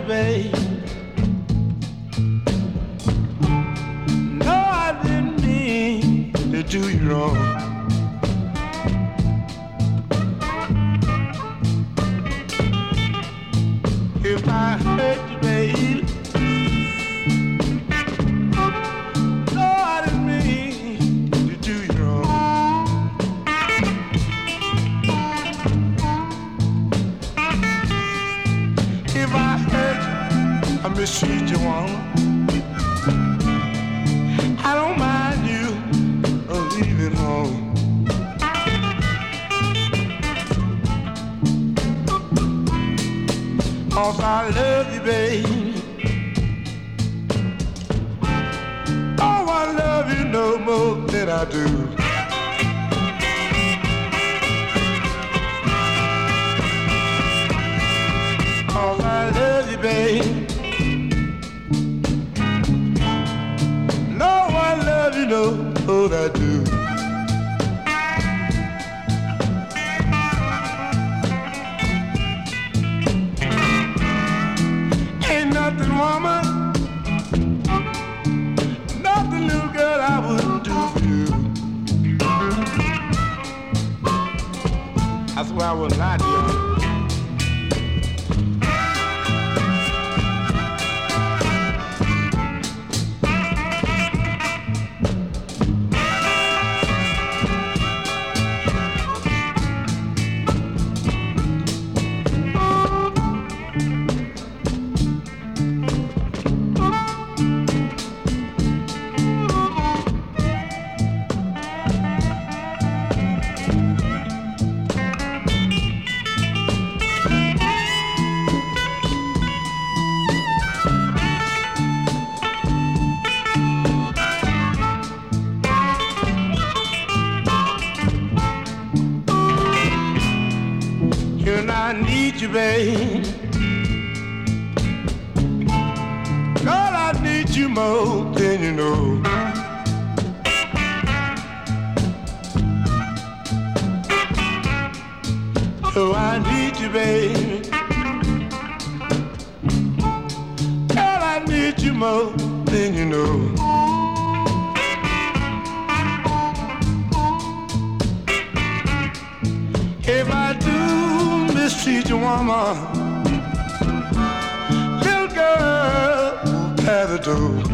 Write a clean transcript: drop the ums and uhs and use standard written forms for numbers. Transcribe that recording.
babe. No, I didn't mean to do you wrong. If I hurt you, babe, no, I didn't mean to do you wrong. If I hurt you, I mistreat you, woman, I don't mind you leaving home. 'Cause I love you, baby. Oh, I love you no more than I do. Oh, I love you, baby. No, I love you no more than I do. Woman, nothing, little girl, I wouldn't do for you. That's why I would lie to you. I need you, babe. Girl, I need you more than you know. Oh, I need you, babe. Girl, I need you more than you know. If I do mistreat your woman, little girl, will tear the door.